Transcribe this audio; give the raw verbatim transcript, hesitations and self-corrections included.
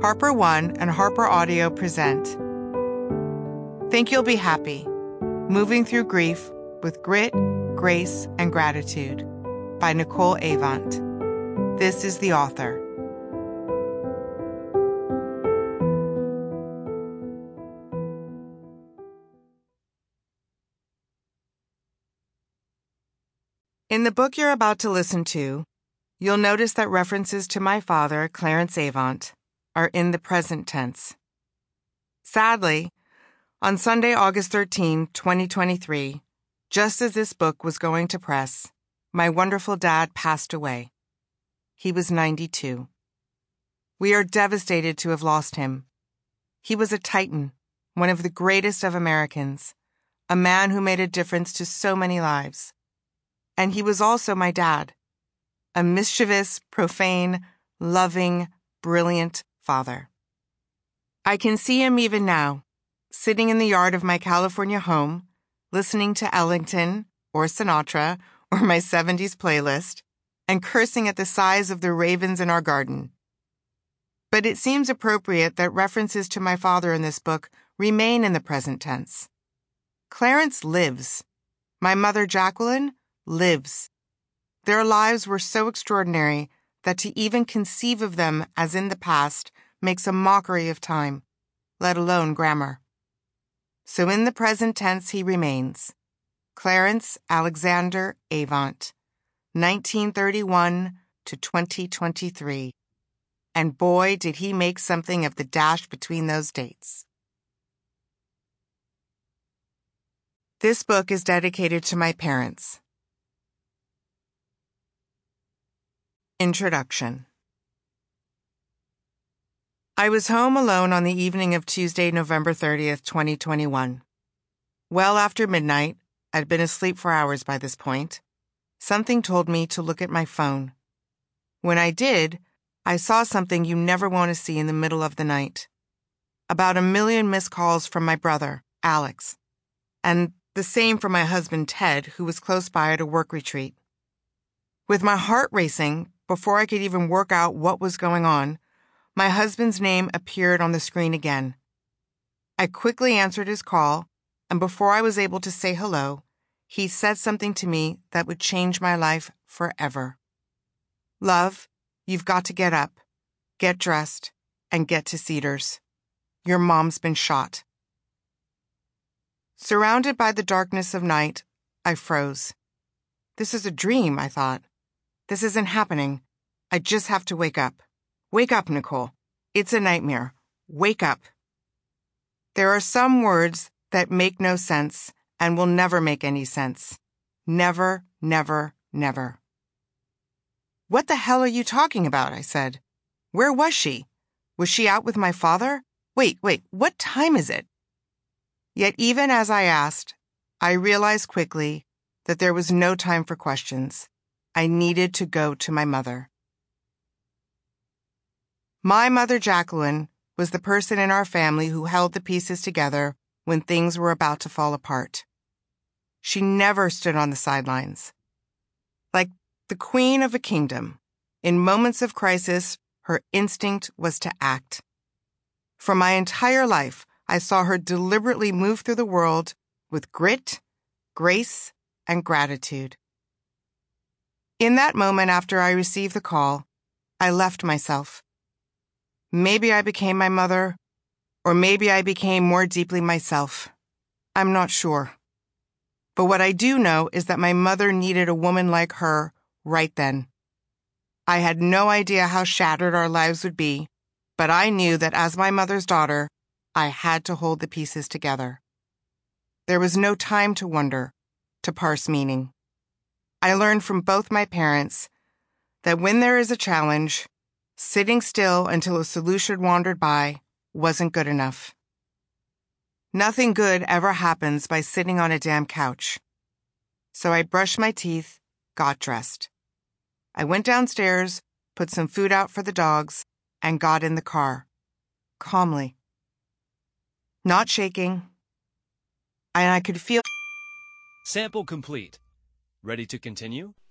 Harper One and Harper Audio present Think You'll Be Happy, Moving Through Grief with Grit, Grace, and Gratitude by Nicole Avant. This is the author. In the book you're about to listen to, you'll notice that references to my father, Clarence Avant, are in the present tense. Sadly, on Sunday, August thirteenth, twenty twenty-three, just as this book was going to press, my wonderful dad passed away. He was ninety-two. We are devastated to have lost him. He was a titan, one of the greatest of Americans, a man who made a difference to so many lives. And he was also my dad, a mischievous, profane, loving, brilliant father. I can see him even now, sitting in the yard of my California home, listening to Ellington or Sinatra or my seventies playlist, and cursing at the size of the ravens in our garden. But it seems appropriate that references to my father in this book remain in the present tense. Clarence lives. My mother, Jacqueline, lives. Their lives were so extraordinary that to even conceive of them as in the past makes a mockery of time, let alone grammar. So in the present tense he remains. Clarence Alexander Avant, nineteen thirty-one to twenty twenty-three. And boy, did he make something of the dash between those dates. This book is dedicated to my parents. Introduction. I was home alone on the evening of Tuesday, November thirtieth, twenty twenty-one. Well after midnight, I'd been asleep for hours by this point. Something told me to look at my phone. When I did, I saw something you never want to see in the middle of the night. About a million missed calls from my brother, Alex, and the same from my husband, Ted, who was close by at a work retreat. With my heart racing, before I could even work out what was going on, my husband's name appeared on the screen again. I quickly answered his call, and before I was able to say hello, he said something to me that would change my life forever. Love, you've got to get up, get dressed, and get to Cedars. Your mom's been shot. Surrounded by the darkness of night, I froze. This is a dream, I thought. This isn't happening. I just have to wake up. Wake up, Nicole. It's a nightmare. Wake up. There are some words that make no sense and will never make any sense. Never, never, never. What the hell are you talking about? I said. Where was she? Was she out with my father? Wait, wait, what time is it? Yet even as I asked, I realized quickly that there was no time for questions. I needed to go to my mother. My mother, Jacqueline, was the person in our family who held the pieces together when things were about to fall apart. She never stood on the sidelines. Like the queen of a kingdom, in moments of crisis, her instinct was to act. For my entire life, I saw her deliberately move through the world with grit, grace, and gratitude. In that moment after I received the call, I left myself. Maybe I became my mother, or maybe I became more deeply myself. I'm not sure. But what I do know is that my mother needed a woman like her right then. I had no idea how shattered our lives would be, but I knew that as my mother's daughter, I had to hold the pieces together. There was no time to wonder, to parse meaning. I learned from both my parents that when there is a challenge, sitting still until a solution wandered by wasn't good enough. Nothing good ever happens by sitting on a damn couch. So I brushed my teeth, got dressed. I went downstairs, put some food out for the dogs, and got in the car, calmly. Not shaking. And I could feel... Sample complete. Ready to continue?